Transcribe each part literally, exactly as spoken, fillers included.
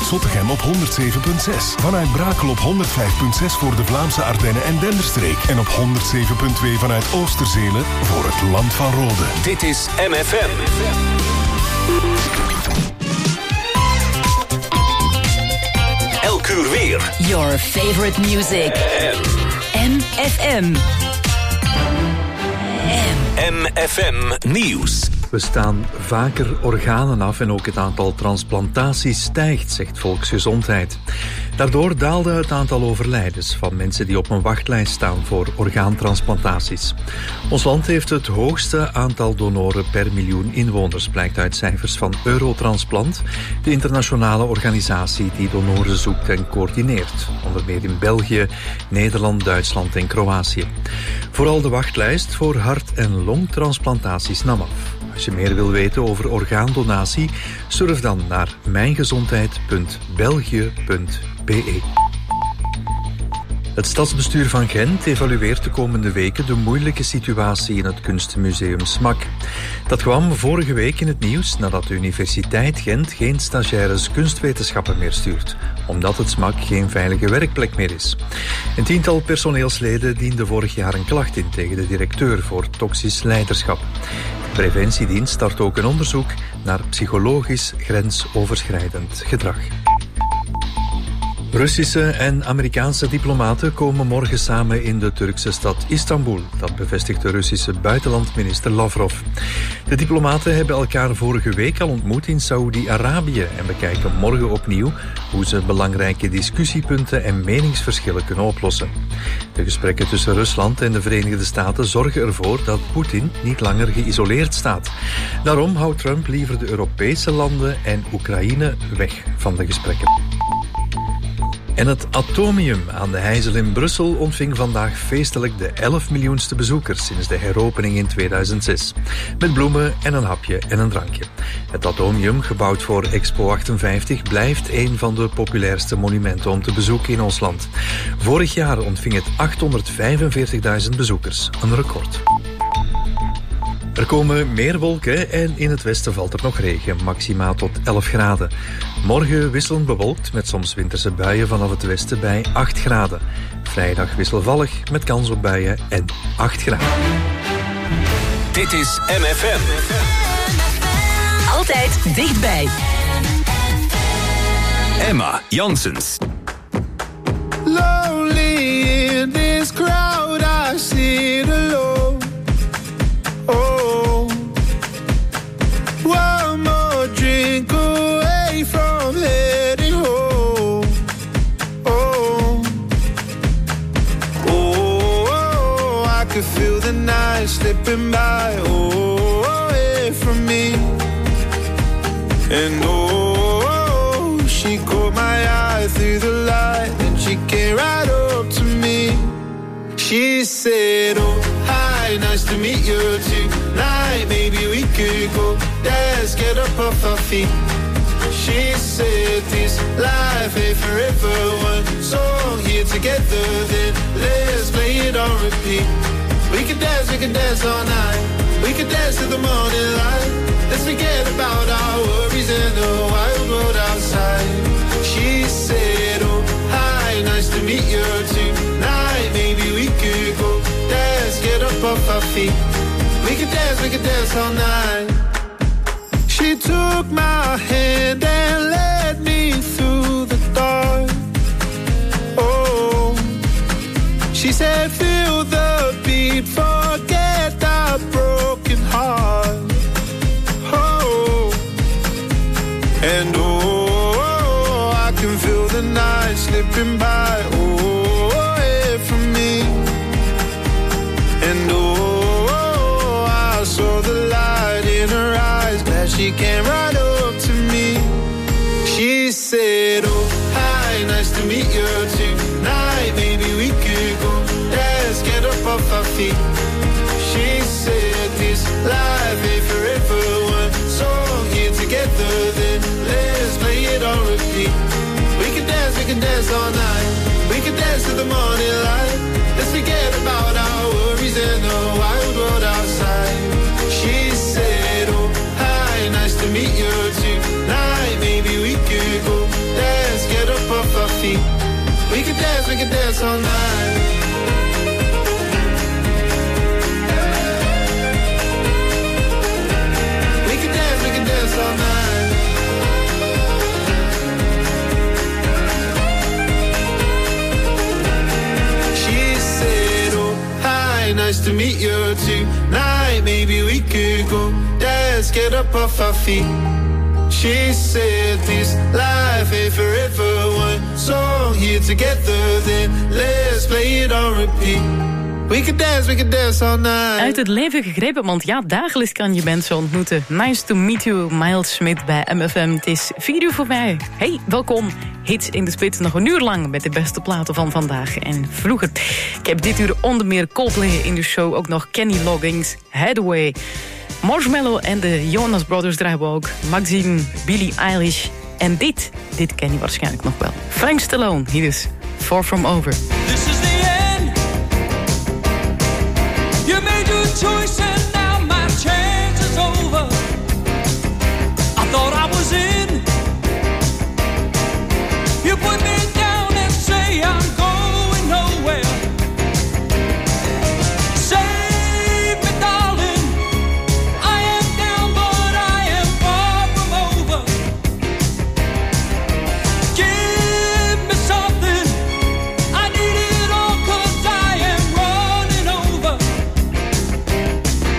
Zottegem op honderd zeven komma zes. Vanuit Brakel op honderd vijf komma zes voor de Vlaamse Ardennen en Denderstreek. En op honderd zeven komma twee vanuit Oosterzelen voor het Land van Rode. Dit is M F M. Elk uur weer. Your favorite music. M F M. M F M Nieuws. We staan vaker organen af en ook het aantal transplantaties stijgt, zegt Volksgezondheid. Daardoor daalde het aantal overlijdens van mensen die op een wachtlijst staan voor orgaantransplantaties. Ons land heeft het hoogste aantal donoren per miljoen inwoners, blijkt uit cijfers van Eurotransplant, de internationale organisatie die donoren zoekt en coördineert. Onder meer in België, Nederland, Duitsland en Kroatië. Vooral de wachtlijst voor hart- en longtransplantaties nam af. Als je meer wil weten over orgaandonatie, surf dan naar mijngezondheid punt belgië punt b e. Het stadsbestuur van Gent evalueert de komende weken de moeilijke situatie in het kunstmuseum Smak. Dat kwam vorige week in het nieuws nadat de Universiteit Gent geen stagiaires kunstwetenschappen meer stuurt, omdat het Smak geen veilige werkplek meer is. Een tiental personeelsleden diende vorig jaar een klacht in tegen de directeur voor toxisch leiderschap. De preventiedienst start ook een onderzoek naar psychologisch grensoverschrijdend gedrag. Russische en Amerikaanse diplomaten komen morgen samen in de Turkse stad Istanbul. Dat bevestigt de Russische buitenlandminister Lavrov. De diplomaten hebben elkaar vorige week al ontmoet in Saoedi-Arabië en bekijken morgen opnieuw hoe ze belangrijke discussiepunten en meningsverschillen kunnen oplossen. De gesprekken tussen Rusland en de Verenigde Staten zorgen ervoor dat Poetin niet langer geïsoleerd staat. Daarom houdt Trump liever de Europese landen en Oekraïne weg van de gesprekken. En het Atomium aan de Heijzel in Brussel ontving vandaag feestelijk de elf miljoenste bezoekers sinds de heropening in tweeduizend zes. Met bloemen en een hapje en een drankje. Het Atomium, gebouwd voor Expo achtenvijftig, blijft een van de populairste monumenten om te bezoeken in ons land. Vorig jaar ontving het achthonderdvijfenveertigduizend bezoekers, een record. Er komen meer wolken en in het westen valt er nog regen, maxima tot elf graden. Morgen wisselend bewolkt met soms winterse buien vanaf het westen bij acht graden. Vrijdag wisselvallig met kans op buien en acht graden. Dit is M F M. Altijd dichtbij. Emma Janssens. Lonely in this crowd, I sit alone. Oh, one more drink away from heading home. Oh, oh, oh, I could feel the night slipping by. Oh, away from me. And oh, she caught my eye through the light, and she came right up to me. She said, oh, hi, nice to meet you tonight. Maybe we could go dance, get up off our feet. She said this life ain't forever. One song here together, then let's play it on repeat. We can dance, we can dance all night. We can dance to the morning light. Let's forget about our worries and the wild world outside. She said, oh, hi, nice to meet you tonight. Maybe we could go dance, get up off our feet. We could dance, we could dance all night. She took my hand and led me through the dark. Oh, she said, feel the beat, forget that broken heart. Oh, and oh, I can feel the night slipping by. Oh, away from me. And oh, I saw the light in her eyes, glad she came right up to me. She said, oh, hi, nice to meet you tonight. Maybe we could go dance, get up off our feet. She said this life ain't forever. One song here together, then let's play it on repeat. We can dance, we can dance all night. We can dance to the morning light. Let's forget about our worries and the wild world outside. She said, oh, hi, nice to meet you tonight. Maybe we could go dance. We could dance, we could dance all night. We could dance, we could dance all night. She said, oh, hi, nice to meet you tonight. Maybe we could go dance, get up off our feet. She said this life ain't forever. One song here together, then let's play it on repeat. We could dance, we could dance all night. Uit het leven gegrepen, want ja, dagelijks kan je mensen ontmoeten. Nice to meet you, Miles Smit bij M F M. Het is vier uur voorbij. Hey, welkom. Hits in de split nog een uur lang met de beste platen van vandaag en vroeger. Ik heb dit uur onder meer Coldplay in de show. Ook nog Kenny Loggins, Hathaway, Marshmello en de Jonas Brothers draaien ook. Maxine, Billie Eilish en dit, dit ken je waarschijnlijk nog wel. Frank Stallone, hier is Far From Over. This is the end. You made your choice and now my chance is over. I thought I was in. You put me down and say I'm going nowhere. Save me, darling. I am down, but I am far from over. Give me something. I need it all, 'cause I am running over.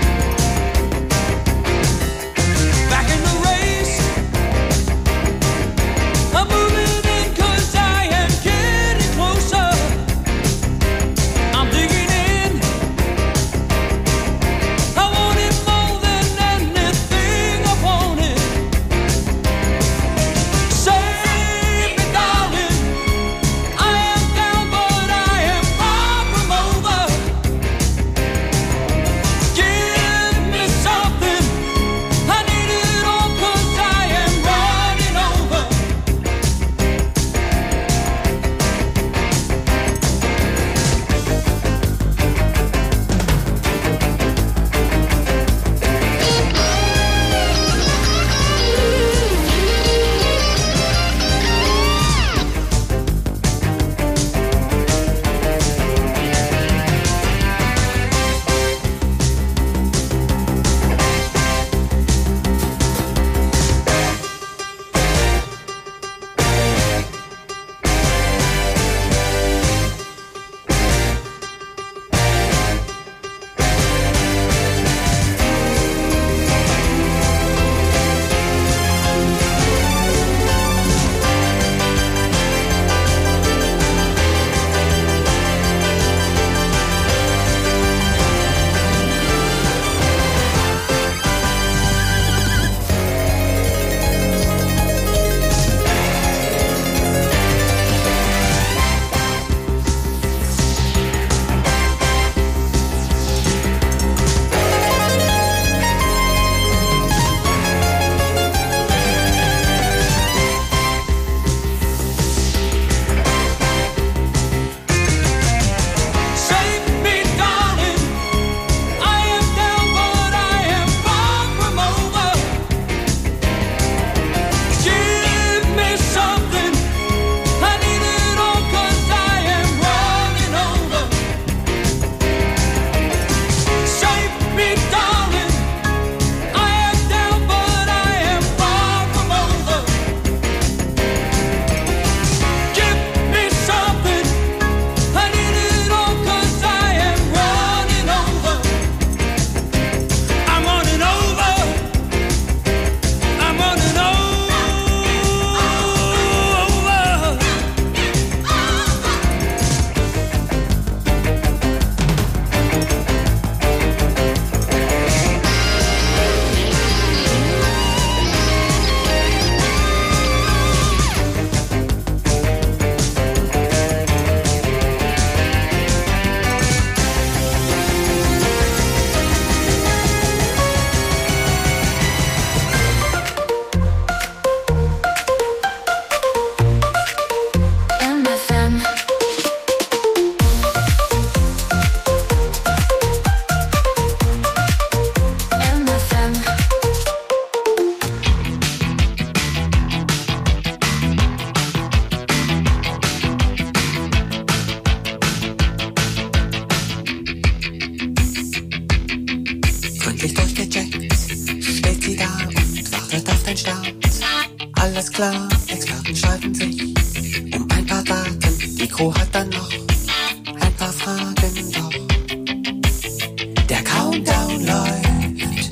Start. Alles klar, Experten streiten sich um ein paar Daten. Die Crew hat dann noch ein paar Fragen, doch der Countdown läuft.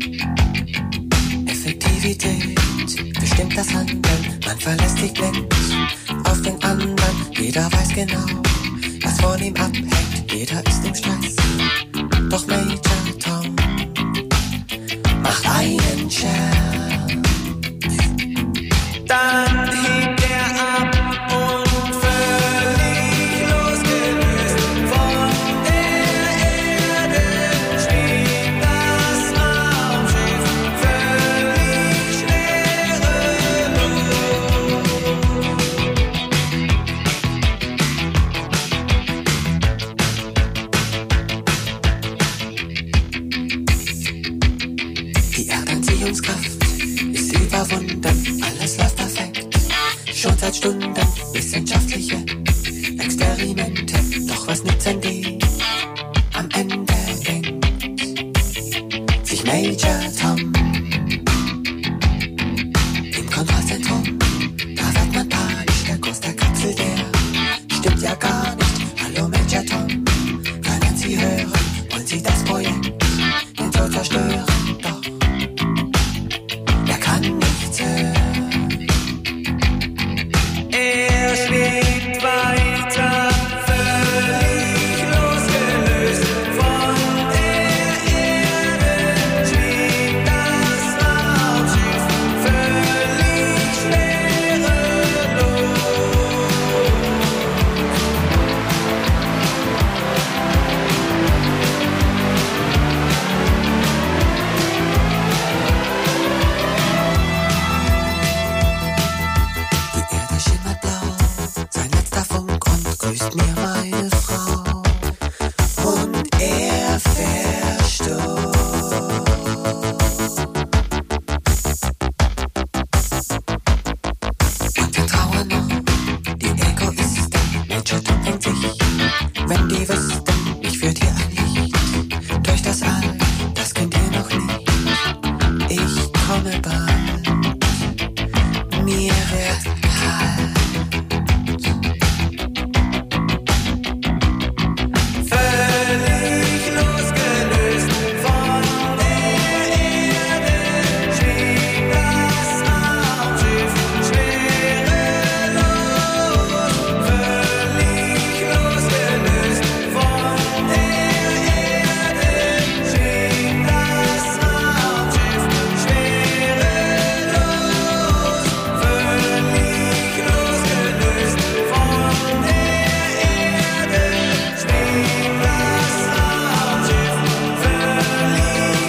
Effektivität bestimmt das Handeln. Man verlässt sich blind auf den anderen. Jeder weiß genau, was von ihm abhängt. Jeder ist im Stress, doch Major Tom macht einen Scherz. Dann hebt er ab und völlig losgelöst von der Erde schwebt das Raumschiff völlig schwerelos. Die Erdanziehungskraft ist überwunden, alles läuft perfekt, schon seit Stunden. Wissenschaftliche Experimente, doch was nützen die? Am Ende denkt sich Major Tom im Kontrollzentrum. Da wird man panisch, der Kurs der Kapsel, der stimmt ja gar nicht. Hallo Major Tom, können Sie hören? Wollen Sie das Projekt den Tod zerstören? Doch er kann nichts hören. Er schwebt weiter, völlig losgelöst von der Erde schwebt das Raumschiff völlig schwerelos. Die Erde schimmert blau, sein letzter Funk und grüßt mir meine Frau. Und er verstummt. Und wir trauern noch, die Egoisten. Major Tom denkt sich, wenn die wüssten, ich führt hier ein Licht durch das All, das könnt ihr noch nicht. Ich komme bald, mir wird kalt. Völlig losgelöst von der Erde schwebt das Raumschiff schwerelos. Völlig losgelöst von der Erde schwebt das Raumschiff schwerelos. Völlig losgelöst von der Erde schwebt das Raumschiff völlig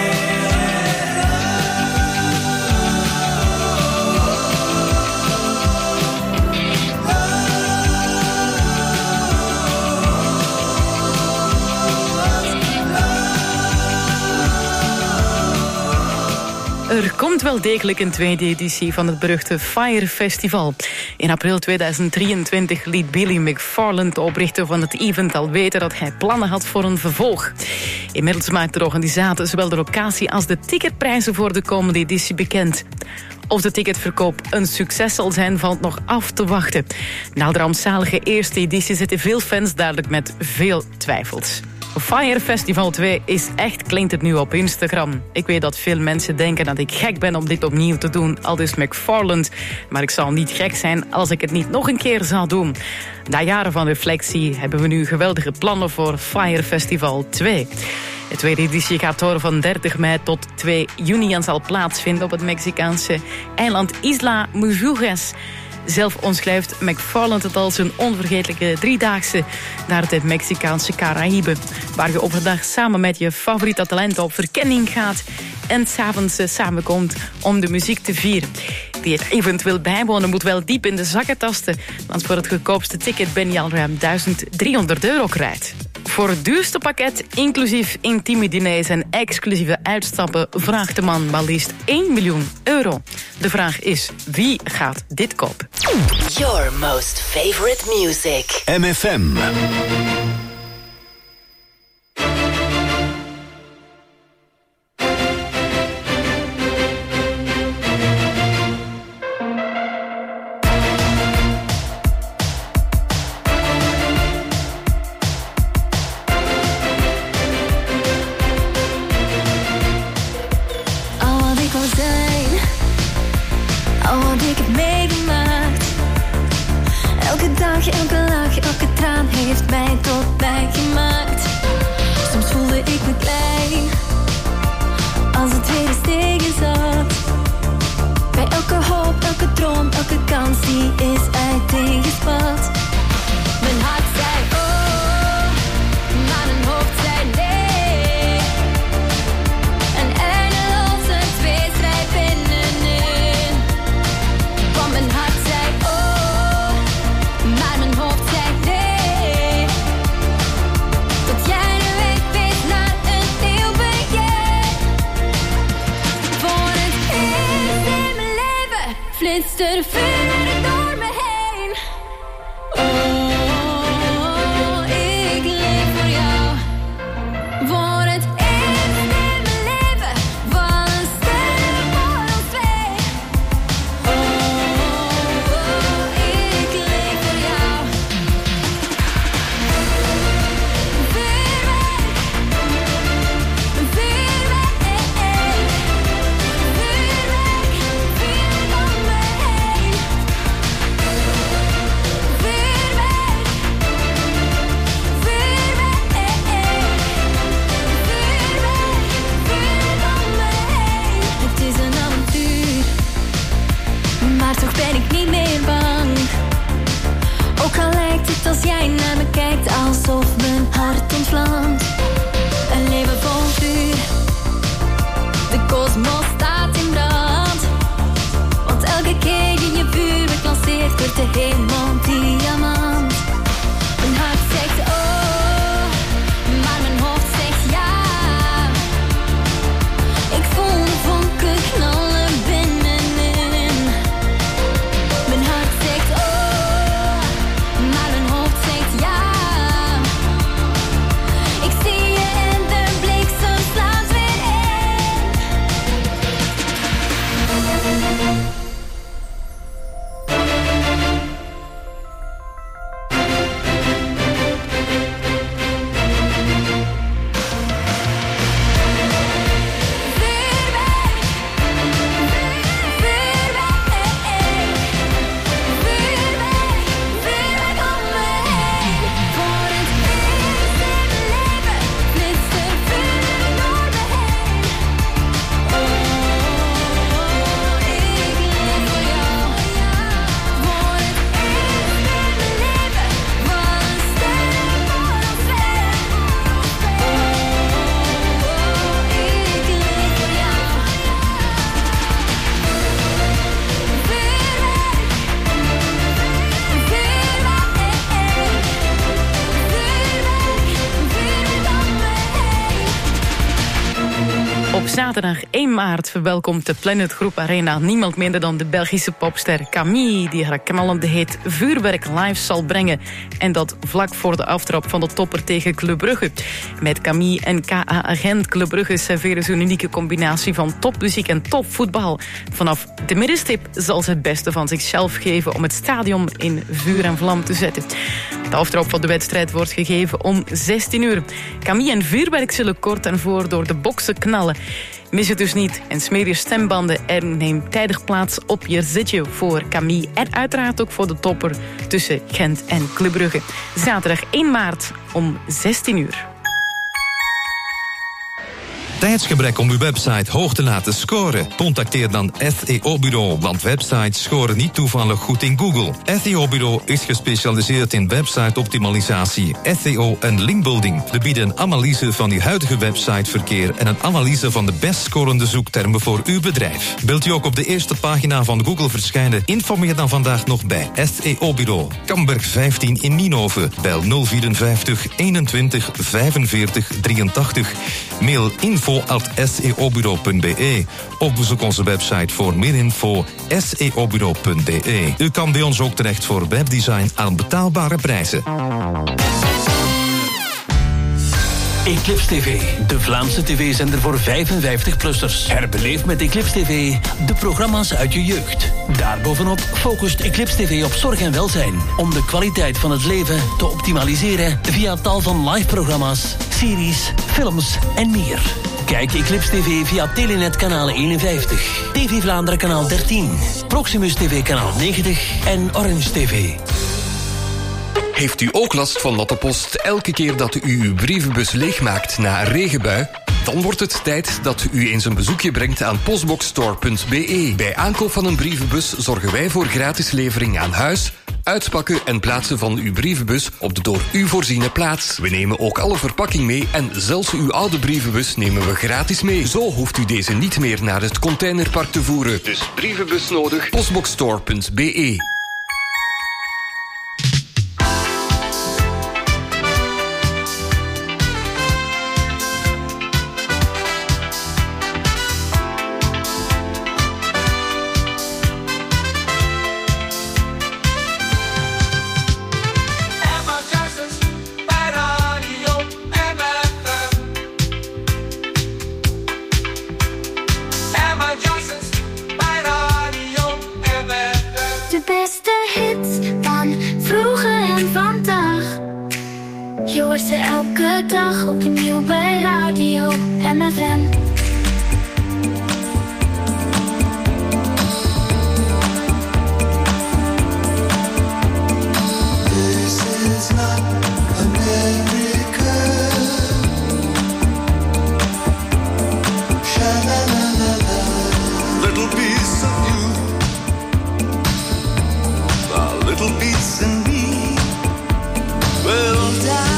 Er komt wel degelijk een tweede editie van het beruchte Fire Festival. In april tweeduizend drieëntwintig liet Billy McFarland, de oprichter van het event, al weten dat hij plannen had voor een vervolg. Inmiddels maakt de organisator zowel de locatie als de ticketprijzen voor de komende editie bekend. Of de ticketverkoop een succes zal zijn, valt nog af te wachten. Na de rampzalige eerste editie zitten veel fans duidelijk met veel twijfels. Fire Festival twee is echt, klinkt het nu op Instagram. Ik weet dat veel mensen denken dat ik gek ben om dit opnieuw te doen, aldus McFarland. Maar ik zou niet gek zijn als ik het niet nog een keer zou doen. Na jaren van reflectie hebben we nu geweldige plannen voor Fire Festival twee. De tweede editie gaat door van dertig mei tot twee juni en zal plaatsvinden op het Mexicaanse eiland Isla Mujeres. Zelf omschrijft McFarland het als een onvergetelijke driedaagse naar de Mexicaanse Caraïben, waar je overdag samen met je favoriete talenten op verkenning gaat en 's avonds samenkomt om de muziek te vieren. Wie het event wil bijwonen moet wel diep in de zakken tasten, want voor het goedkoopste ticket ben je al ruim duizend driehonderd euro kwijt. Voor het duurste pakket, inclusief intieme diners en exclusieve uitstappen, vraagt de man maar liefst één miljoen euro. De vraag is, wie gaat dit kopen? Your most favorite music. M F M. heeft mij tot mij gemaakt. Soms voelde ik me klein, als het weer eens tegen zat. Bij elke hoop, elke droom, elke kans die is uiteengespat. Mijn hart zei oh, maar mijn hoofd zei nee. Een eindeloze tweestrijd binnenin. Want mijn hart zei oh, maar mijn hoofd zei nee. Tot jij de weg weet naar een nieuw begin. Voor het eerst in mijn leven flitste de vuur door me heen. Oh, ik leef voor jou. Voor het eerst in mijn leven vallen sterren voor ons twee. Oh, ik leef voor jou. Vuurwerk, vuurwerk, vuurwerk, vuurwerk om me heen. Vuurwerk, vuurwerk, vuurwerk, vuurwerk om me heen. Het is een avontuur, maar toch ben ik niet meer bang. Ook al lijkt het als jij naar me kijkt, alsof mijn hart ontvlamt. Een leven vol vuur, de kosmos staat in brand. Want elke keer je je vuurwerk lanceert, wordt de hemel diamant. Mijn hart zegt oh, maar mijn hoofd zegt ja. Ik voel de vonken knallen binnenin. Mijn hart zegt oh, maar mijn hoofd zegt ja. Ik zie je en de bliksem slaat weer in. Op zaterdag één maart verwelkomt de Planet Groep Arena niemand minder dan de Belgische popster Camille, die haar knallende hit Vuurwerk live zal brengen. En dat vlak voor de aftrap van de topper tegen Club Brugge. Met Camille en K A Agent Club Brugge serveren ze een unieke combinatie van topmuziek en topvoetbal. Vanaf de middenstip zal ze het beste van zichzelf geven om het stadion in vuur en vlam te zetten. De aftrap van de wedstrijd wordt gegeven om zestien uur. Camille en Vuurwerk zullen kort en voor door de boksen knallen. Mis het dus niet en smeer je stembanden en neem tijdig plaats op je zitje voor Camille. En uiteraard ook voor de topper tussen Gent en Club Brugge. Zaterdag één maart om zestien uur. Tijdsgebrek om uw website hoog te laten scoren? Contacteer dan S E O-bureau, want websites scoren niet toevallig goed in Google. S E O-bureau is gespecialiseerd in website-optimalisatie, S E O en linkbuilding. We bieden een analyse van uw huidige websiteverkeer en een analyse van de best scorende zoektermen voor uw bedrijf. Wilt u ook op de eerste pagina van Google verschijnen? Informeer dan vandaag nog bij S E O-bureau. Kamberg vijftien in Nienhoven. Bel nul vierenvijftig eenentwintig vijfenveertig drieëntachtig. Mail info at s e o bureau punt b e. Of bezoek onze website voor meer info s e o bureau punt b e. U kan bij ons ook terecht voor webdesign aan betaalbare prijzen. Eclipse T V, de Vlaamse tv-zender voor vijfenvijftig-plussers. Herbeleef met Eclipse T V de programma's uit je jeugd. Daarbovenop focust Eclipse T V op zorg en welzijn, om de kwaliteit van het leven te optimaliseren via tal van live-programma's, series, films en meer. Kijk Eclipse T V via Telenet kanaal eenenvijftig, T V Vlaanderen kanaal dertien, Proximus T V kanaal negentig en Orange T V. Heeft u ook last van natte post elke keer dat u uw brievenbus leegmaakt na een regenbui? Dan wordt het tijd dat u eens een bezoekje brengt aan postboxstore punt b e. Bij aankoop van een brievenbus zorgen wij voor gratis levering aan huis, uitpakken en plaatsen van uw brievenbus op de door u voorziene plaats. We nemen ook alle verpakking mee en zelfs uw oude brievenbus nemen we gratis mee. Zo hoeft u deze niet meer naar het containerpark te voeren. Dus brievenbus nodig, postboxstore punt b e. Elke dag opnieuw bij Radio M F M. This is not America. Sha-la-la-la-la. Little piece of you, a little piece in me will die.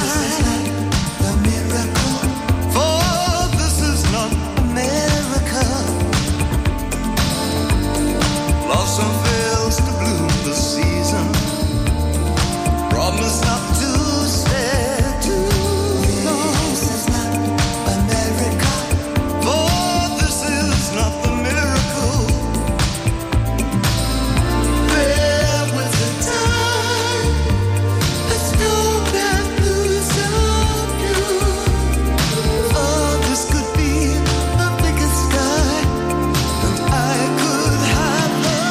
Blossom fails to bloom this season. Promise not to stay too long. This is not America. For this is not the miracle. There was a time I stole that blues of you. Oh, this could be the biggest sky, and I could have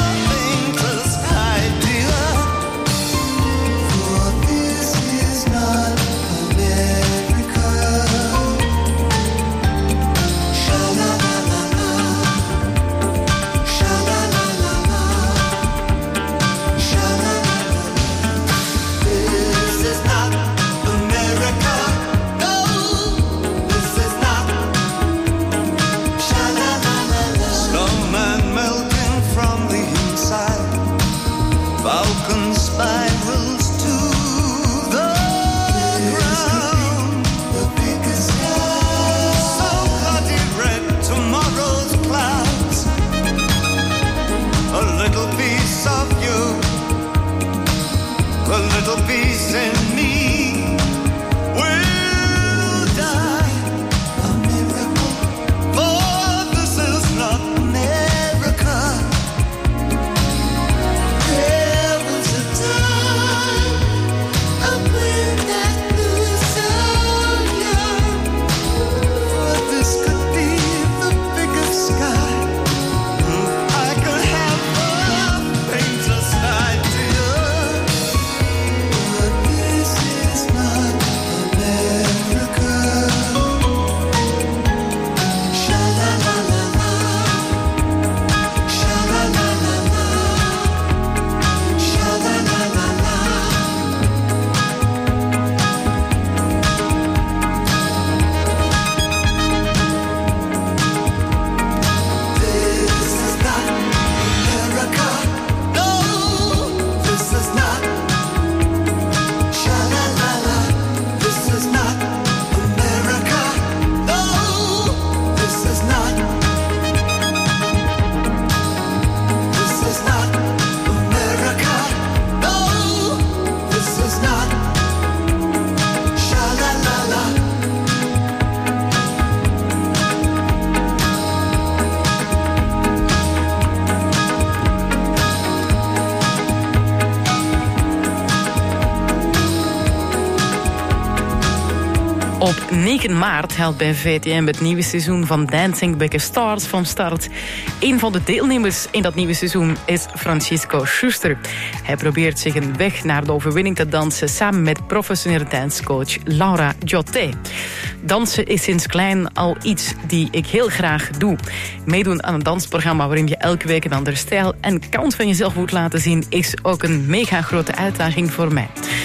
Op negen maart haalt bij V T M het nieuwe seizoen van Dancing with the Stars van start. Een van de deelnemers in dat nieuwe seizoen is Francisco Schuster. Hij probeert zich een weg naar de overwinning te dansen samen met professionele dancecoach Laura Joté. Dansen is sinds klein al iets die ik heel graag doe. Meedoen aan een dansprogramma waarin je elke week een andere stijl en kant van jezelf moet laten zien is ook een mega grote uitdaging voor mij.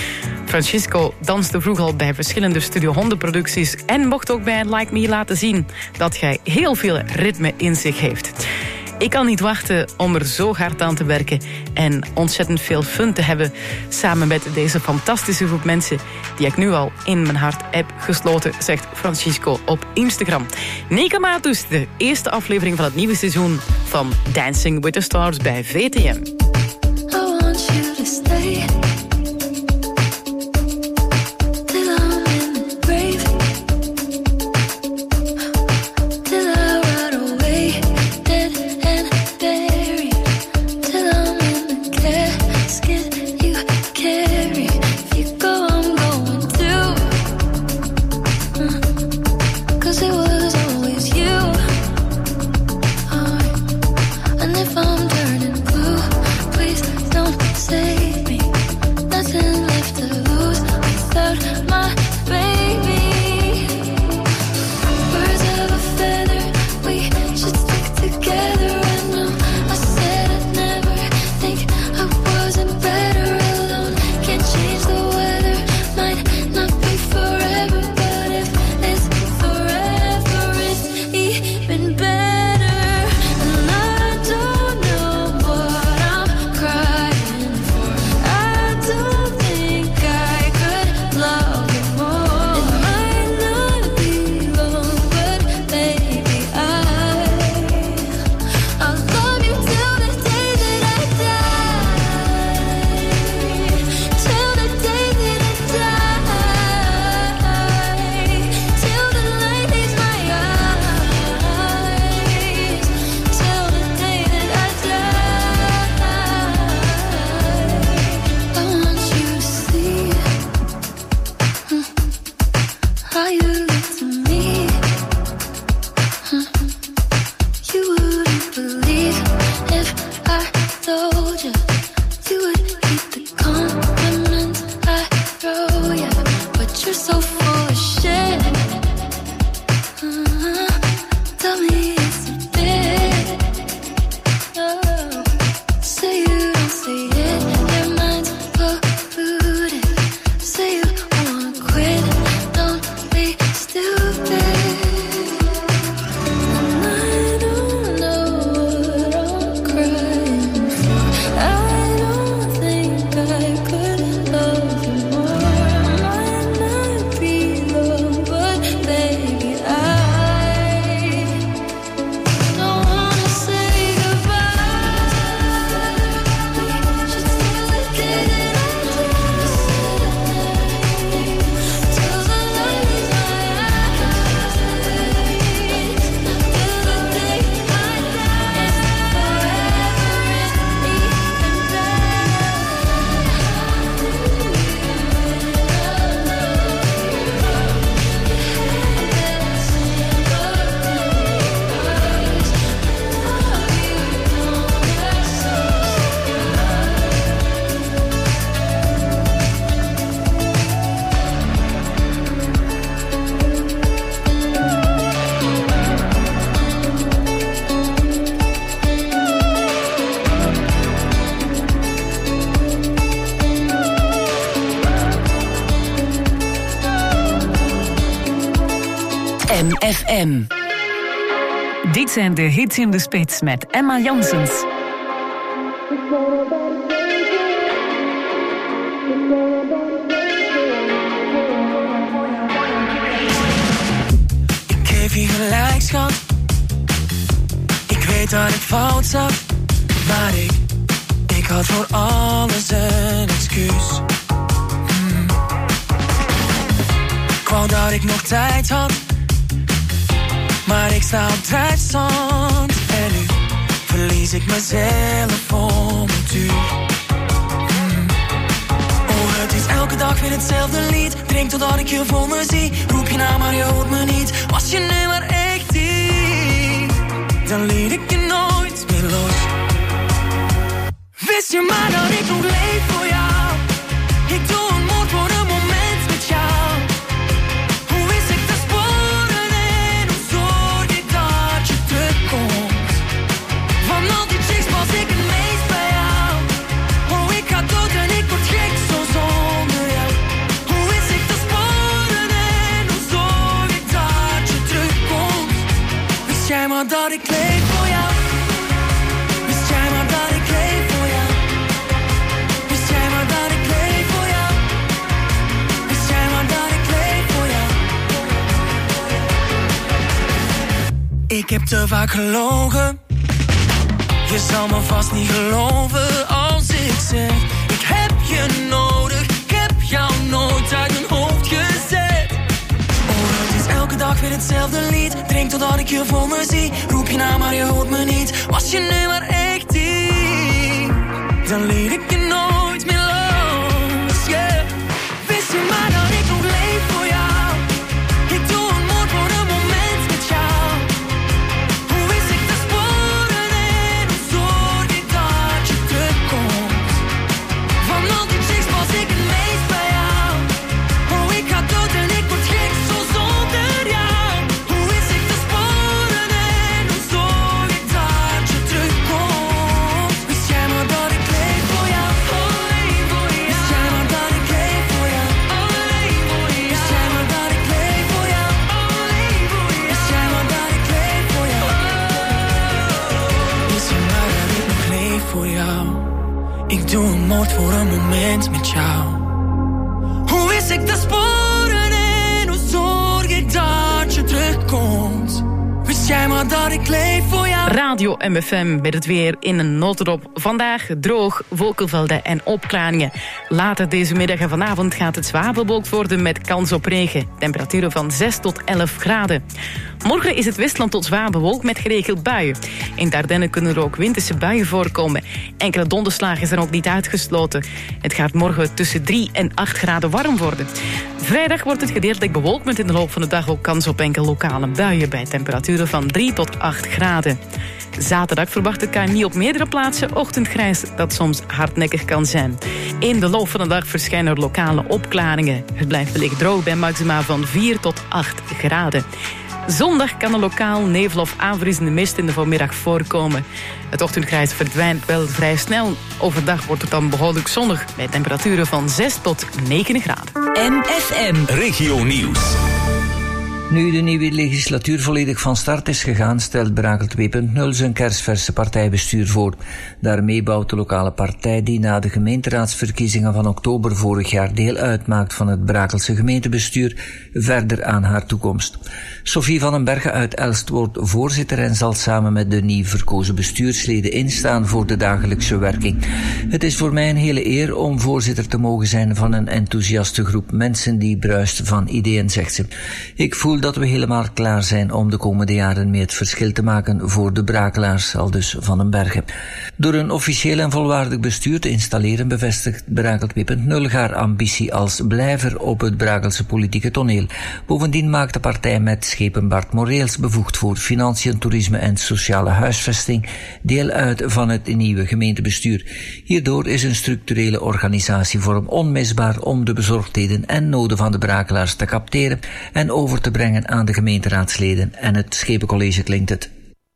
Francisco danste vroeger al bij verschillende Studio honderd producties en mocht ook bij Like Me laten zien dat hij heel veel ritme in zich heeft. Ik kan niet wachten om er zo hard aan te werken en ontzettend veel fun te hebben samen met deze fantastische groep mensen die ik nu al in mijn hart heb gesloten, zegt Francisco op Instagram. Nika Matus, de eerste aflevering van het nieuwe seizoen van Dancing with the Stars bij V T M. I want you to stay. M F M. Dit zijn de hits in de spits met Emma Janssens. Ik geef je gelijk, schat. Ik weet dat ik fout zat, maar ik, ik had voor alles een excuus. Hmm. Ik wou dat ik nog tijd had, maar ik sta op drijfstand. En nu verlies ik mezelf om het uur. Hmm. Oh, het is elke dag weer hetzelfde lied. Drink totdat ik je voor me zie. Roep je naam maar je hoort me niet. Was je nu maar echt hier, dan liet ik je nooit meer los. Wist je maar dat ik nog leef voor jou. Ik doe een moord voor een moment met jou. Hoe wist ik te sporen en hoe zorg ik dat je terugkomt? Van al die chicks pas ik het meest bij jou. Oh, ik ga dood en ik word gek zo zonder jou. te vaak gelogen. Je zal me vast niet geloven als ik zeg: ik heb je nodig, ik heb jou nooit uit mijn hoofd gezet. Oh, het is elke dag weer hetzelfde lied. Drink totdat ik je voor me zie. Roep je naam maar je hoort me niet. Was je nu maar echt diep, dan liet ik je nooit meer los, yeah. Wist je maar dat ik nog leef voor jou. Ik doe een moord voor een moment met jou. Hoe wist ik de sporen en hoe zorg ik dat je terugkomt? Van al die chicks was ik het meest bij jou. Oh, ik ga dood en ik word gek zo zonder jou. Hoe wist ik de sporen en hoe zorg ik dat je terugkomt? Wist jij maar dat ik leef voor jou? Alleen voor jou. Wist jij maar dat ik leef voor jou? Alleen voor jou. Wist jij maar dat ik leef voor jou? Alleen voor jou. Wist jij maar dat ik leef voor jou? Wist jij maar dat ik nog leef voor jou? Ik doe een moord voor een moment met jou. Hoe wist ik de sporen en hoe zorg ik dat je terugkomt? Wist jij maar dat ik leef voor jou? Radio M F M met het weer in een notendop. Vandaag droog, wolkenvelden en opklaringen. Later deze middag en vanavond gaat het zwaar bewolkt worden met kans op regen. Temperaturen van zes tot elf graden. Morgen is het Westland tot zwaar bewolkt met geregeld buien. In de Ardennen kunnen er ook winterse buien voorkomen. Enkele donderslagen zijn ook niet uitgesloten. Het gaat morgen tussen drie en acht graden warm worden. Vrijdag wordt het gedeeltelijk bewolkt met in de loop van de dag ook kans op enkele lokale buien bij temperaturen van drie tot acht graden. Zaterdag verwacht het K M I op meerdere plaatsen ochtendgrijs dat soms hardnekkig kan zijn. In de loop van de dag verschijnen er lokale opklaringen. Het blijft wellicht droog bij maxima van vier tot acht graden. Zondag kan er lokaal nevel of aanvriezende mist in de voormiddag voorkomen. Het ochtendgrijs verdwijnt wel vrij snel. Overdag wordt het dan behoorlijk zonnig bij temperaturen van zes tot negen graden. M F M Regio Nieuws. Nu de nieuwe legislatuur volledig van start is gegaan, stelt Brakel twee punt nul zijn kersverse partijbestuur voor. Daarmee bouwt de lokale partij die na de gemeenteraadsverkiezingen van oktober vorig jaar deel uitmaakt van het Brakelse gemeentebestuur verder aan haar toekomst. Sophie van den Bergen uit Elst wordt voorzitter en zal samen met de nieuw verkozen bestuursleden instaan voor de dagelijkse werking. Het is voor mij een hele eer om voorzitter te mogen zijn van een enthousiaste groep mensen die bruist van ideeën, zegt ze. Ik voel dat we helemaal klaar zijn om de komende jaren mee het verschil te maken voor de Brakelaars, aldus Van den Bergen. Door een officieel en volwaardig bestuur te installeren bevestigt Brakel twee punt nul haar ambitie als blijver op het Brakelse politieke toneel. Bovendien maakt de partij met schepen Bart Moreels, bevoegd voor financiën, toerisme en sociale huisvesting, deel uit van het nieuwe gemeentebestuur. Hierdoor is een structurele organisatievorm onmisbaar om de bezorgdheden en noden van de Brakelaars te capteren en over te brengen aan de gemeenteraadsleden en het Schepencollege, klinkt het.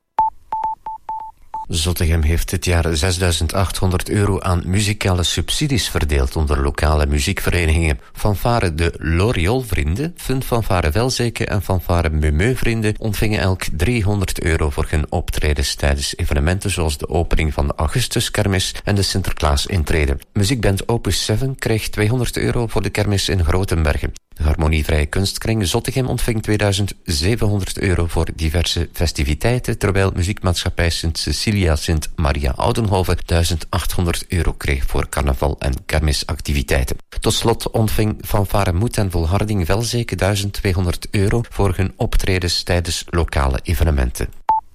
Zottegem heeft dit jaar zesduizend achthonderd euro aan muzikale subsidies verdeeld onder lokale muziekverenigingen. Fanfare de Loriol-vrienden, Fun Fanfare Velzeke en Fanfare Memeu-vrienden ontvingen elk driehonderd euro voor hun optredens tijdens evenementen zoals de opening van de Augustuskermis en de Sinterklaas-intrede. Muziekband Opus zeven kreeg tweehonderd euro voor de kermis in Grotenbergen. De Harmonievrije Kunstkring Zottegem ontving tweeduizend zevenhonderd euro voor diverse festiviteiten, terwijl muziekmaatschappij Sint Cecilia Sint Maria Oudenhoven duizend achthonderd euro kreeg voor carnaval- en kermisactiviteiten. Tot slot ontving Fanfare Moed en Volharding Velzeke duizend tweehonderd euro voor hun optredens tijdens lokale evenementen.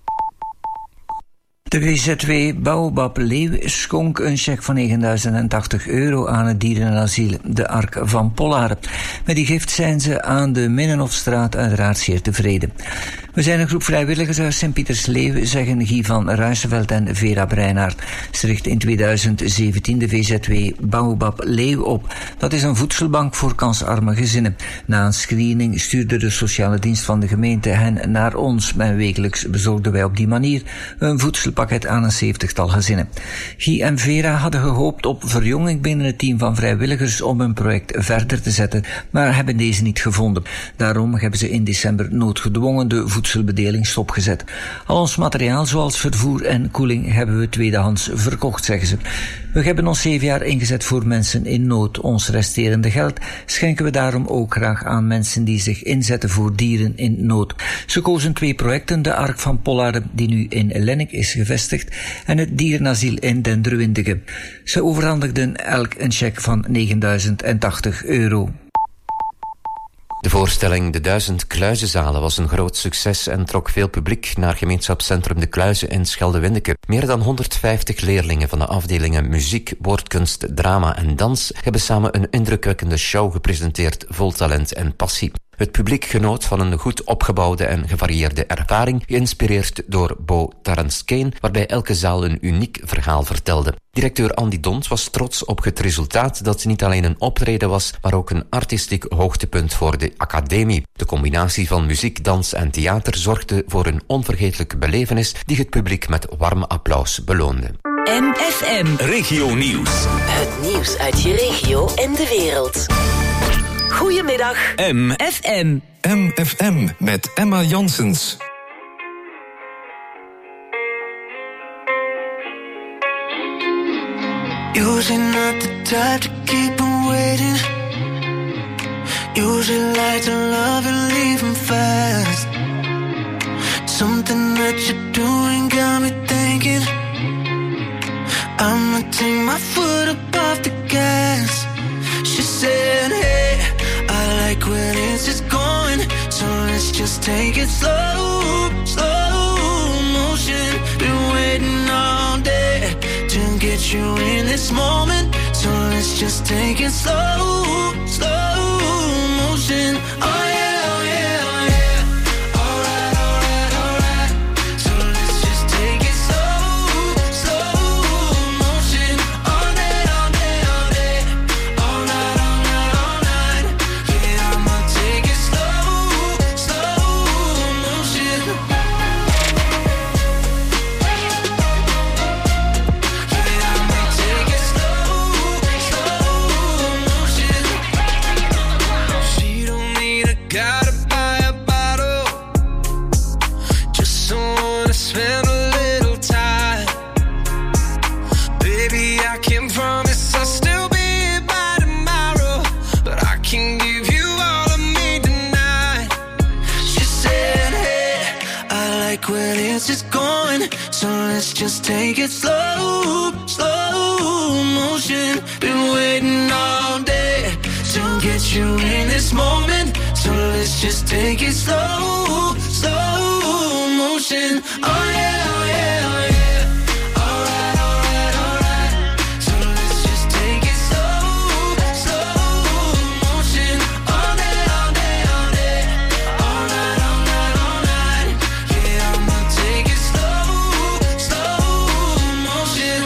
De W Z W Baobab Leeuw schonk een cheque van negenduizend tachtig euro aan het dierenasiel De Ark van Pollaren. Met die gift zijn ze aan de Minnenhofstraat uiteraard zeer tevreden. We zijn een groep vrijwilligers uit Sint-Pieters-Leeuw, zeggen Guy van Ruisenveld en Vera Breinaert. Ze richt in tweeduizend zeventien de W Z W Baobab Leeuw op. Dat is een voedselbank voor kansarme gezinnen. Na een screening stuurde de sociale dienst van de gemeente hen naar ons. En wekelijks bezorgden wij op die manier een voedselpakket aan een zeventigtal gezinnen. Guy en Vera hadden gehoopt op verjonging binnen het team van vrijwilligers om hun project verder te zetten, maar hebben deze niet gevonden. Daarom hebben ze in december noodgedwongen de voedselpakket voedselbedeling stopgezet. Al ons materiaal, zoals vervoer en koeling, hebben we tweedehands verkocht, zeggen ze. We hebben ons zeven jaar ingezet voor mensen in nood. Ons resterende geld schenken we daarom ook graag aan mensen die zich inzetten voor dieren in nood. Ze kozen twee projecten, de Ark van Pollard, die nu in Lennik is gevestigd, en het dierenasiel in Denderwindige. Ze overhandigden elk een cheque van negenduizend tachtig euro. De voorstelling De Duizend Kluizenzalen was een groot succes en trok veel publiek naar gemeenschapscentrum De Kluizen in Schelde-Windeke. Meer dan honderdvijftig leerlingen van de afdelingen muziek, woordkunst, drama en dans hebben samen een indrukwekkende show gepresenteerd vol talent en passie. Het publiek genoot van een goed opgebouwde en gevarieerde ervaring, geïnspireerd door Bo Taranskeen, waarbij elke zaal een uniek verhaal vertelde. Directeur Andy Dont was trots op het resultaat dat niet alleen een optreden was, maar ook een artistiek hoogtepunt voor de academie. De combinatie van muziek, dans en theater zorgde voor een onvergetelijke belevenis die het publiek met warm applaus beloonde. M F M. Regio Nieuws. Het nieuws uit je regio en de wereld. Goedemiddag. M F M. M F M met Emma Janssens. Usually not the type to keep on waiting. Usually like to love and leave him fast. Something that you're doing got me thinking I'ma take my foot up off the gas. She said, hey, I like when it's just going, so let's just take it slow, slow motion. Been waiting all day to get you in this moment, so let's just take it slow, slow motion. Oh yeah, oh yeah, oh yeah. Alright, alright, alright. So let's just take it slow, slow motion. All day, all day, all day. All night, all night, all night. Yeah, I'ma take it slow, slow motion. Gotta buy a bottle, just wanna spend a little time. Baby, I can promise I'll still be here by tomorrow, but I can give you all of me tonight. She said, hey, I like when it's just going, so let's just take it slow, slow motion. Been waiting all day to get you in this moment, so let's just take it slow, slow motion. Oh yeah, oh yeah, oh yeah. Alright, alright, alright. So let's just take it slow, slow motion. All day, all day, all day. All night, all night, all night. Yeah, I'ma take it slow, slow motion.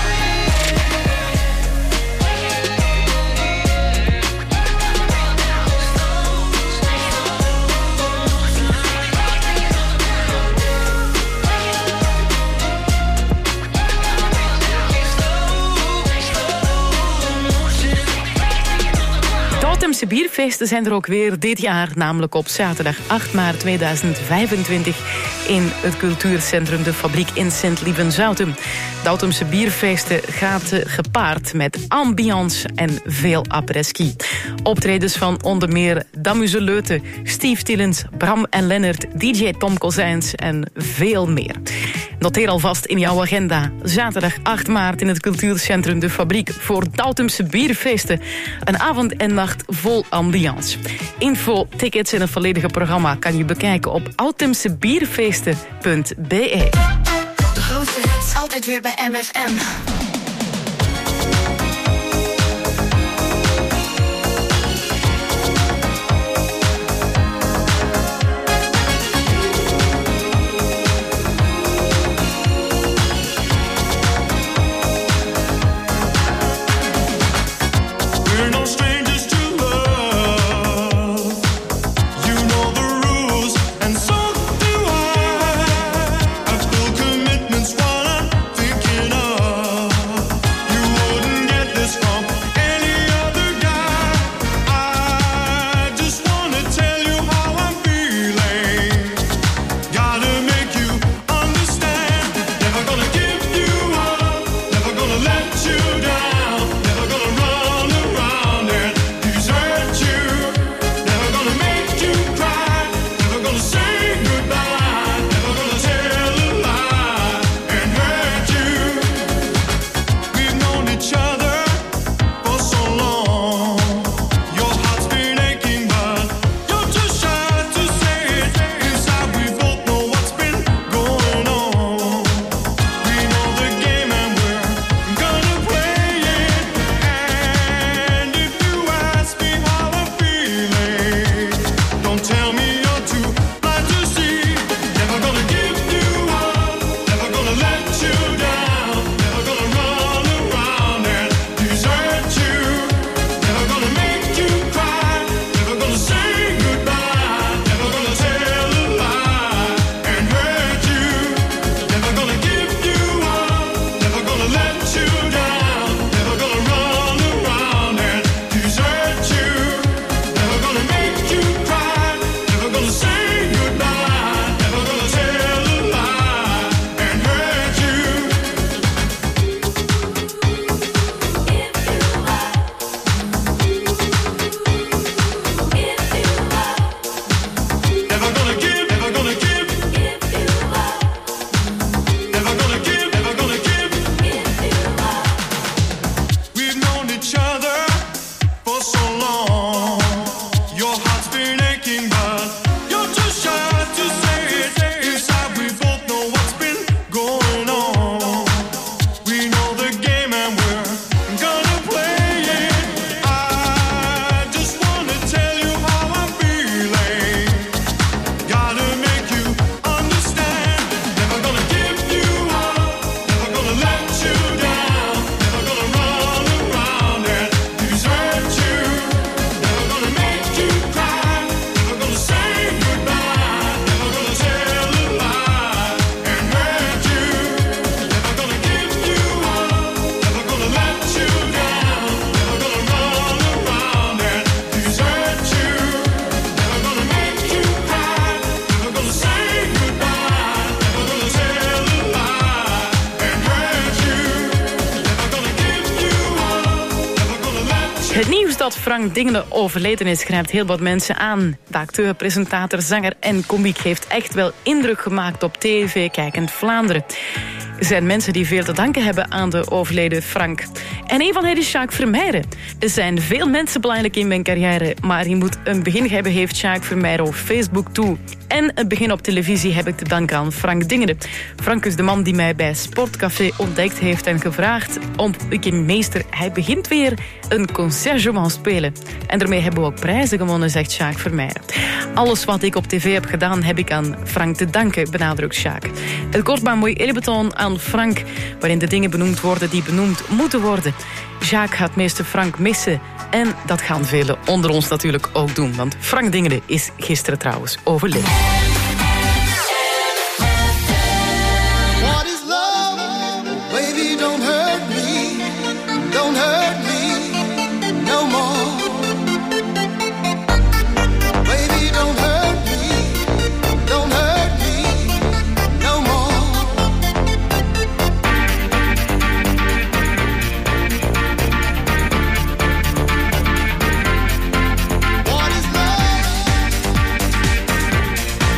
Dautumse bierfeesten zijn er ook weer dit jaar, namelijk op zaterdag acht maart tweeduizend vijfentwintig in het cultuurcentrum De Fabriek in Sint-Lieben-Zouten. Dautumse bierfeesten gaat gepaard met ambiance en veel après-ski. Optredens van onder meer Damuse Leute, Steve Tillens, Bram en Lennart, D J Tom Kozijns en veel meer. Noteer alvast in jouw agenda zaterdag acht maart in het cultuurcentrum De Fabriek voor Dautumse bierfeesten. Een avond en nacht vol ambiance. Info, tickets en het volledige programma kan je bekijken op autumsebierfeesten punt b e. De grootste hits altijd weer bij M F M. Commitments while I'm thinking of Het nieuws dat Frank Dingelen overleden is grijpt heel wat mensen aan. De acteur, presentator, zanger en komiek heeft echt wel indruk gemaakt op tv-kijkend Vlaanderen. Er zijn mensen die veel te danken hebben aan de overleden Frank. En een van hen is Sjaak Vermeijren. Er zijn veel mensen belangrijk in mijn carrière, maar je moet een begin hebben, heeft Sjaak Vermeijren op Facebook toe. En een begin op televisie heb ik te danken aan Frank Dingelen. Frank is de man die mij bij Sportcafé ontdekt heeft en gevraagd om ik in meester, hij begint weer een concertgebouw spelen. En daarmee hebben we ook prijzen gewonnen, zegt Sjaak Vermeijren. Alles wat ik op tv heb gedaan, heb ik aan Frank te danken, benadrukt Sjaak. Het kort maar mooi eerbetoon aan Frank, waarin de dingen benoemd worden die benoemd moeten worden. Sjaak gaat meester Frank missen. En dat gaan velen onder ons natuurlijk ook doen. Want Frank Dingelen is gisteren trouwens overleden. What is love? Baby, don't hurt me. Don't hurt me no more. Baby, don't hurt me. Don't hurt me no more. What is love?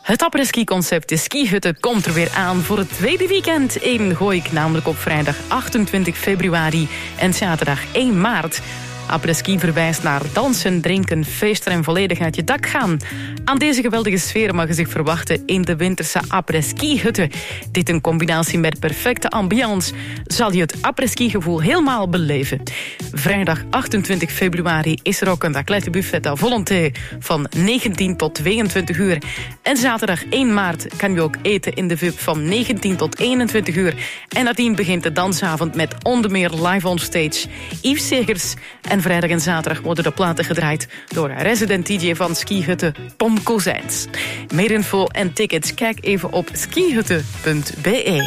Het après-ski-concept de skihutten komt er weer aan voor het tweede weekend in Gooik, namelijk op vrijdag achtentwintig februari en zaterdag één maart. Après-ski verwijst naar dansen, drinken, feesten en volledig uit je dak gaan. Aan deze geweldige sfeer mag je zich verwachten in de winterse après-ski-hutten. Dit in combinatie met perfecte ambiance zal je het après-ski-gevoel helemaal beleven. Vrijdag achtentwintig februari is er ook een raclette buffet à volonté van negentien tot tweeëntwintig uur. En zaterdag één maart kan je ook eten in de V I P van negentien tot eenentwintig uur. En nadien begint de dansavond met onder meer live on stage Yves Segers. En vrijdag en zaterdag worden de platen gedraaid door resident D J van skihutten Pom Kozijns. Meer info en tickets kijk even op skihutten punt b e.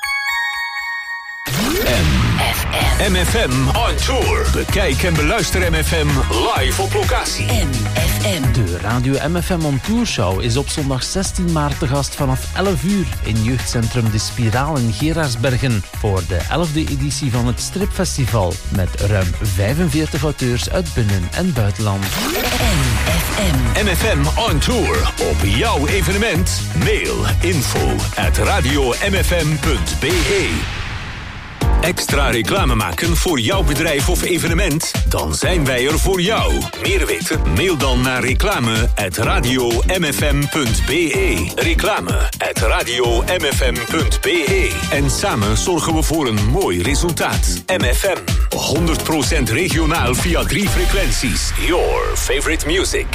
M F M on tour. Bekijk en beluister M F M live op locatie. M F M. De Radio M F M on Tour Show is op zondag zestien maart te gast vanaf elf uur in jeugdcentrum De Spiraal in Gerardsbergen voor de elfde editie van het Stripfestival met ruim vijfenveertig auteurs uit binnen- en buitenland. M F M. M F M on tour. Op jouw evenement. Mail info at radio m f m punt b e. Extra reclame maken voor jouw bedrijf of evenement? Dan zijn wij er voor jou. Meer weten? Mail dan naar reclame at radio m f m punt b e. Reclame at radio m f m punt b e. En samen zorgen we voor een mooi resultaat. M F M. honderd procent regionaal via drie frequenties. Your favorite music.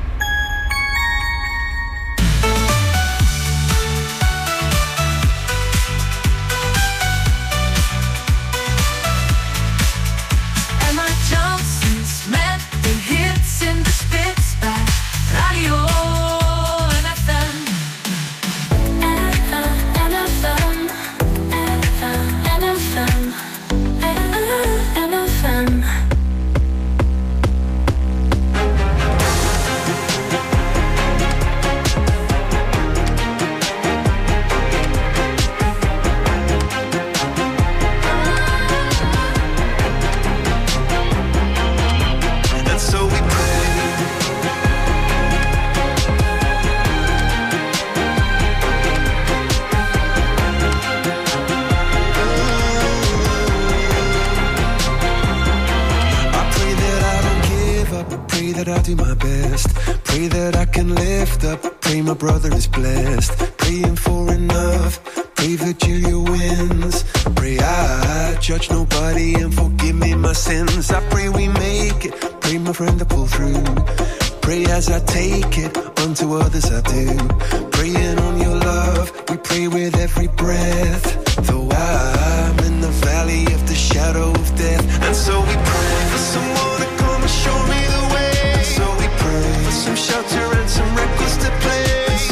Brother is blessed, praying for enough. Pray Virgilia wins. Pray I judge nobody and forgive me my sins. I pray we make it. Pray my friend to pull through. Pray as I take it, unto others I do. Praying on your love, we pray with every breath. Though I'm in the valley of the shadow of death, and so we pray for someone to come and show me the way. And so we pray for some shelter and some records to play.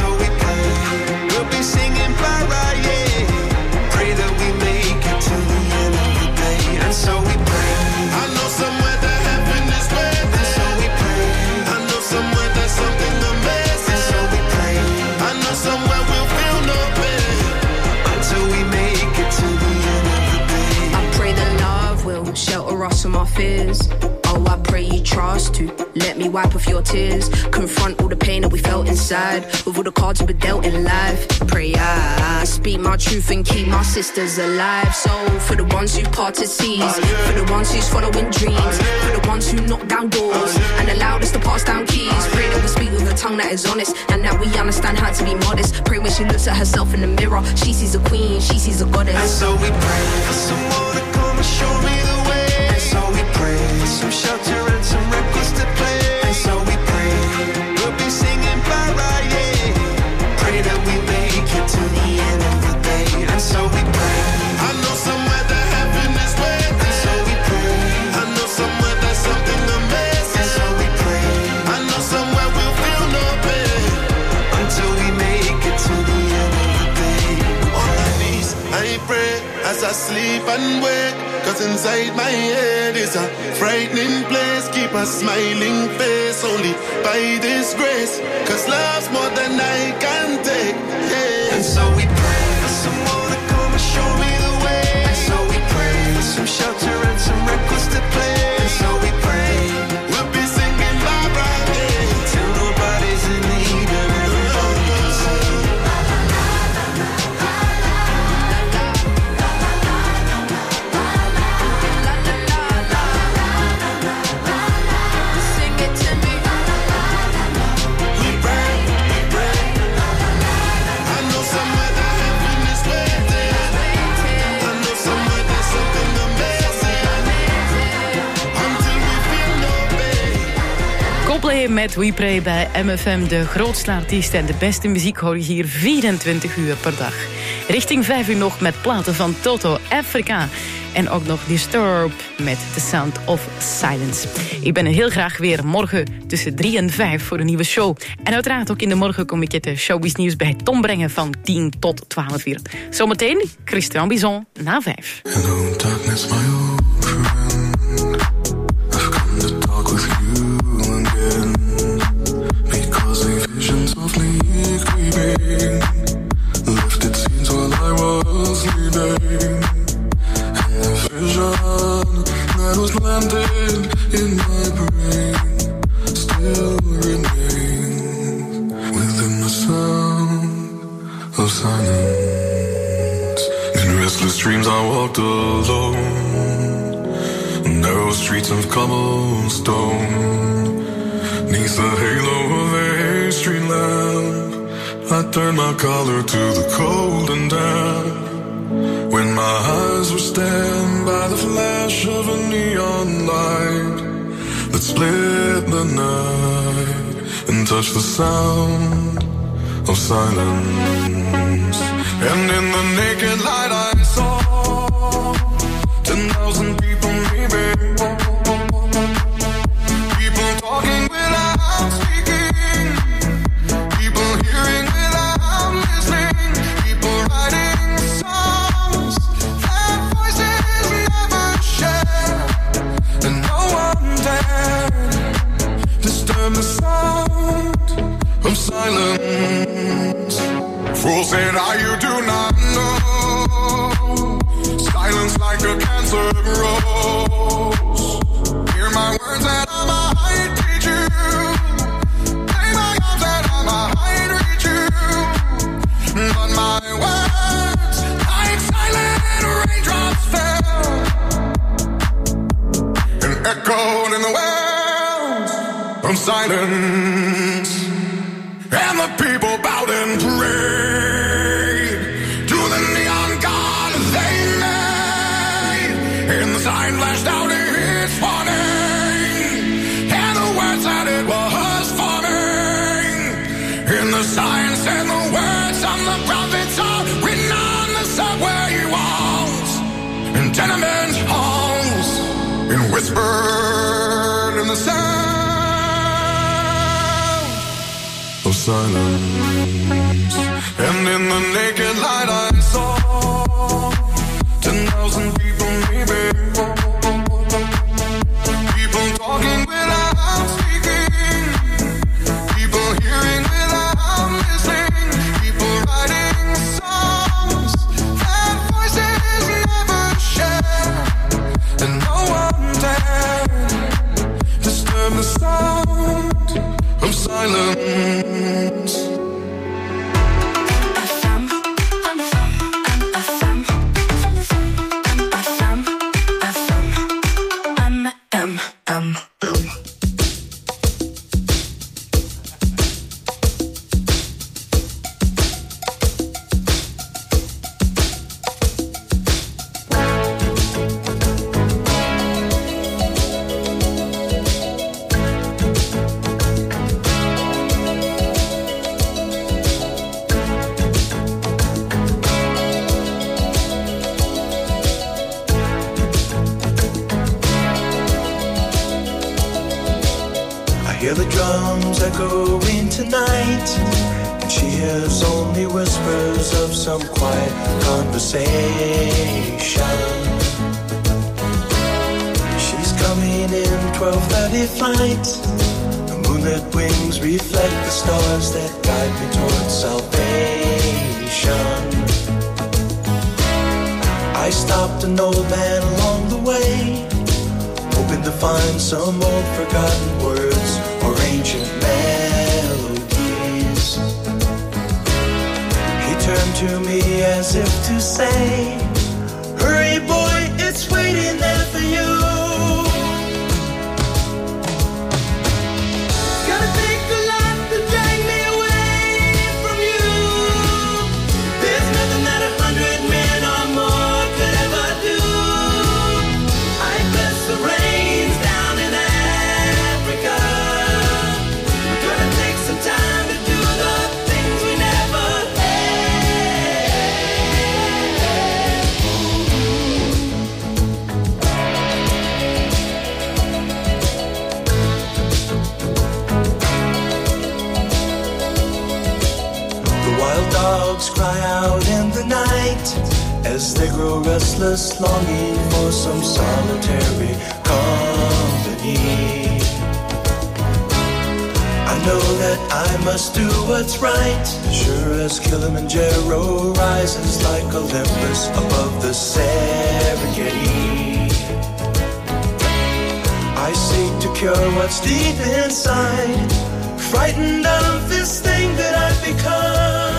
From our fears. Oh, I pray you trust to let me wipe off your tears. Confront all the pain that we felt inside, with all the cards we were dealt in life. Pray I speak my truth and keep my sisters alive. So for the ones who parted seas, for the ones who's following dreams, for the ones who knock down doors and allowed us to pass down keys. Pray that we speak with a tongue that is honest and that we understand how to be modest. Pray when she looks at herself in the mirror, she sees a queen, she sees a goddess. And so we pray for someone to come and show me the way. Some shelter and some records to play. And so we pray we'll be singing para, yeah. Pray that we make it to the end of the day. And so we pray. I know somewhere that heaven is waiting. And so we pray. I know somewhere there's something amazing. And so we pray. I know somewhere we'll feel no pain until we make it to the end of the day. On my knees I pray as I sleep and wake. Cause inside my head is a frightening place. Keep a smiling face only by this grace. Cause love's more than I can take, yeah. And so we pray for someone to come and show me the way. And so we pray for some shelter and some records to play. And so we pray we'll be singing bye-bye, yeah. Till nobody's in need and everybody can sing. Coldplay met We Pray bij M F M. De grootste artiest en de beste muziek hoor je hier vierentwintig uur per dag. Richting vijf uur nog met platen van Toto, Afrika. En ook nog Disturb met The Sound of Silence. Ik ben er heel graag weer morgen tussen drie en vijf voor een nieuwe show. En uiteraard ook in de morgen kom ik het showbiz nieuws bij Tom brengen van tien tot twaalf uur. Zometeen Christian Bison na vijf. Hello, darkness, my old friend. I've come to talk with you again. Because a vision softly creeping left its scenes while I was sleeping. The vision that was planted in my brain still remains within the sound of silence. In restless dreams I walked alone, narrow streets of cobblestone. Neath the halo of a street lamp, I turned my collar to the cold and damp. When my eyes were stabbed by the flash of a neon light that split the night and touched the sound of silence. And in the naked light I saw ten thousand people maybe, people talking without speaking, people hearing without listening, people writing songs that voices never share, and no one dared disturb the sound of silence. Fools said, "Ah, you do not know, silence like a cancer grows. Hear my words that I might teach you, play my arms that I might reach you, but my words like silent raindrops fell and echoed in the wells of silence, and the people bowed and prayed to the neon god they made, and the sign flashed out its warning, and the words that it was forming, and the signs and the words of the prophets are written on the subway walls and tenement halls, and whispered in the sound of silence. And in the naked light I saw ten thousand people maybe, people talking without speaking, people hearing without listening, people writing songs that voices never share, and no one dared disturb the sound of silence. Hear the drums echoing tonight, and she hears only whispers of some quiet conversation. She's coming in twelve thirty flight. The moonlit wings reflect the stars that guide me towards salvation. I stopped an old man along the way, hoping to find some old forgotten words or ancient melodies. He turned to me as if to say, "Hurry boy, it's waiting there for you." Gotta take a lot to drag me away from you. There's nothing that a hundred men or more could ever do. I bless the rains down in Africa. cry out in the night as they grow restless, longing for some solitary company. I know that I must do what's right, sure as Kilimanjaro rises like Olympus above the Serengeti. I seek to cure what's deep inside, frightened of this thing that I've become.